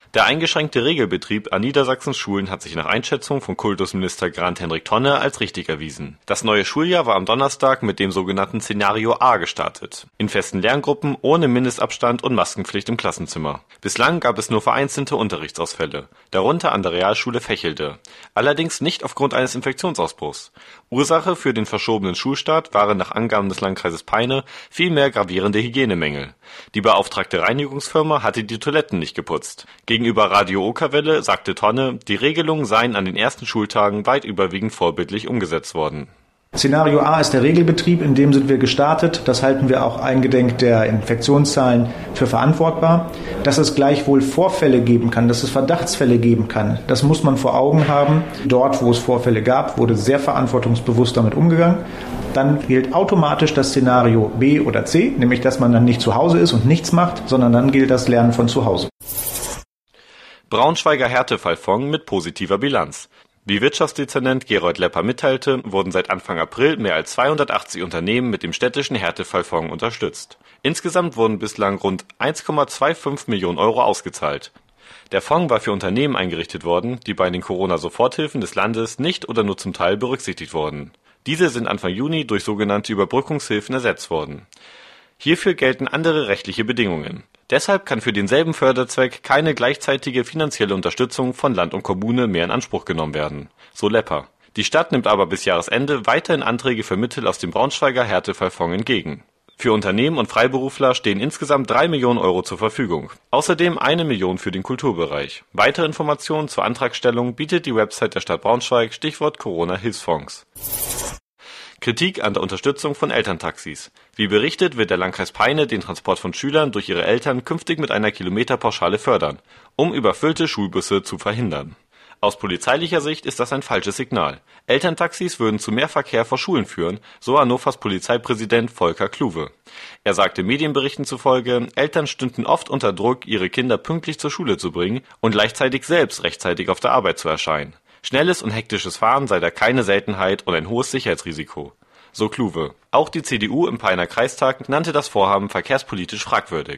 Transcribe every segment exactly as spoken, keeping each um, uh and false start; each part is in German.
Der eingeschränkte Regelbetrieb an Niedersachsens Schulen hat sich nach Einschätzung von Kultusminister Grant-Hendrik Tonne als richtig erwiesen. Das neue Schuljahr war am Donnerstag mit dem sogenannten Szenario A gestartet. In festen Lerngruppen, ohne Mindestabstand und Maskenpflicht im Klassenzimmer. Bislang gab es nur vereinzelte Unterrichtsausfälle, darunter an der Realschule Fächelte. Allerdings nicht aufgrund eines Infektionsausbruchs. Ursache für den verschobenen Schulstart waren nach Angaben des Landkreises Peine vielmehr gravierende Hygienemängel. Die beauftragte Reinigungsfirma hatte die Toiletten nicht geputzt. Gegenüber Radio Okerwelle sagte Tonne, die Regelungen seien an den ersten Schultagen weit überwiegend vorbildlich umgesetzt worden. Szenario A ist der Regelbetrieb, in dem sind wir gestartet. Das halten wir auch eingedenk der Infektionszahlen für verantwortbar. Dass es gleichwohl Vorfälle geben kann, dass es Verdachtsfälle geben kann, das muss man vor Augen haben. Dort, wo es Vorfälle gab, wurde sehr verantwortungsbewusst damit umgegangen. Dann gilt automatisch das Szenario B oder C, nämlich dass man dann nicht zu Hause ist und nichts macht, sondern dann gilt das Lernen von zu Hause. Braunschweiger Härtefallfonds mit positiver Bilanz. Wie Wirtschaftsdezernent Gerold Lepper mitteilte, wurden seit Anfang April mehr als zweihundertachtzig Unternehmen mit dem städtischen Härtefallfonds unterstützt. Insgesamt wurden bislang rund eins Komma fünfundzwanzig Millionen Euro ausgezahlt. Der Fonds war für Unternehmen eingerichtet worden, die bei den Corona-Soforthilfen des Landes nicht oder nur zum Teil berücksichtigt wurden. Diese sind Anfang Juni durch sogenannte Überbrückungshilfen ersetzt worden. Hierfür gelten andere rechtliche Bedingungen. Deshalb kann für denselben Förderzweck keine gleichzeitige finanzielle Unterstützung von Land und Kommune mehr in Anspruch genommen werden, so Lepper. Die Stadt nimmt aber bis Jahresende weiterhin Anträge für Mittel aus dem Braunschweiger Härtefallfonds entgegen. Für Unternehmen und Freiberufler stehen insgesamt drei Millionen Euro zur Verfügung. Außerdem eine Million für den Kulturbereich. Weitere Informationen zur Antragstellung bietet die Website der Stadt Braunschweig, Stichwort Corona-Hilfsfonds. Kritik an der Unterstützung von Elterntaxis. Wie berichtet, wird der Landkreis Peine den Transport von Schülern durch ihre Eltern künftig mit einer Kilometerpauschale fördern, um überfüllte Schulbusse zu verhindern. Aus polizeilicher Sicht ist das ein falsches Signal. Elterntaxis würden zu mehr Verkehr vor Schulen führen, so Hannovers Polizeipräsident Volker Kluwe. Er sagte Medienberichten zufolge, Eltern stünden oft unter Druck, ihre Kinder pünktlich zur Schule zu bringen und gleichzeitig selbst rechtzeitig auf der Arbeit zu erscheinen. Schnelles und hektisches Fahren sei da keine Seltenheit und ein hohes Sicherheitsrisiko. So Kluwe. Auch die C D U im Peiner Kreistag nannte das Vorhaben verkehrspolitisch fragwürdig.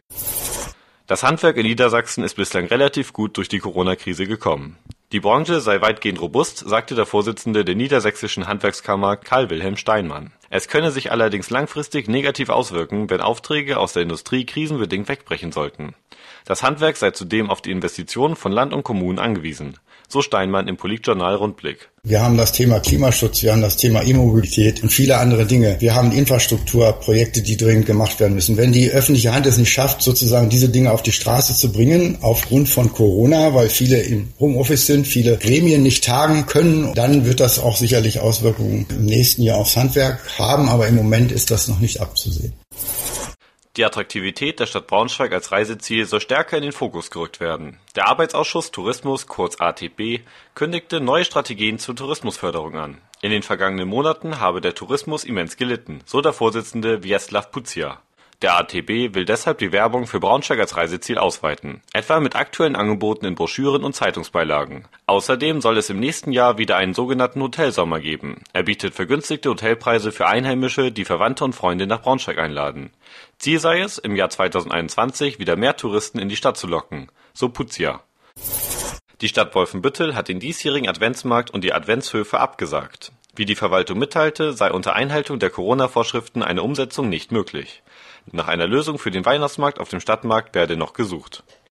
Das Handwerk in Niedersachsen ist bislang relativ gut durch die Corona-Krise gekommen. Die Branche sei weitgehend robust, sagte der Vorsitzende der Niedersächsischen Handwerkskammer Karl-Wilhelm Steinmann. Es könne sich allerdings langfristig negativ auswirken, wenn Aufträge aus der Industrie krisenbedingt wegbrechen sollten. Das Handwerk sei zudem auf die Investitionen von Land und Kommunen angewiesen. So Steinmann im Politjournal Rundblick. Wir haben das Thema Klimaschutz, wir haben das Thema E-Mobilität und viele andere Dinge. Wir haben Infrastrukturprojekte, die dringend gemacht werden müssen. Wenn die öffentliche Hand es nicht schafft, sozusagen diese Dinge auf die Straße zu bringen, aufgrund von Corona, weil viele im Homeoffice sind, viele Gremien nicht tagen können, dann wird das auch sicherlich Auswirkungen im nächsten Jahr aufs Handwerk haben, aber im Moment ist das noch nicht abzusehen. Die Attraktivität der Stadt Braunschweig als Reiseziel soll stärker in den Fokus gerückt werden. Der Arbeitsausschuss Tourismus, kurz A T B, kündigte neue Strategien zur Tourismusförderung an. In den vergangenen Monaten habe der Tourismus immens gelitten, so der Vorsitzende Wieslaw Puzia. Der A T B will deshalb die Werbung für Braunschweig als Reiseziel ausweiten, etwa mit aktuellen Angeboten in Broschüren und Zeitungsbeilagen. Außerdem soll es im nächsten Jahr wieder einen sogenannten Hotelsommer geben. Er bietet vergünstigte Hotelpreise für Einheimische, die Verwandte und Freunde nach Braunschweig einladen. Ziel sei es, im Jahr zweitausendeinundzwanzig wieder mehr Touristen in die Stadt zu locken, so Puzia. Die Stadt Wolfenbüttel hat den diesjährigen Adventsmarkt und die Adventshöfe abgesagt. Wie die Verwaltung mitteilte, sei unter Einhaltung der Corona-Vorschriften eine Umsetzung nicht möglich. Nach einer Lösung für den Weihnachtsmarkt auf dem Stadtmarkt werde noch gesucht.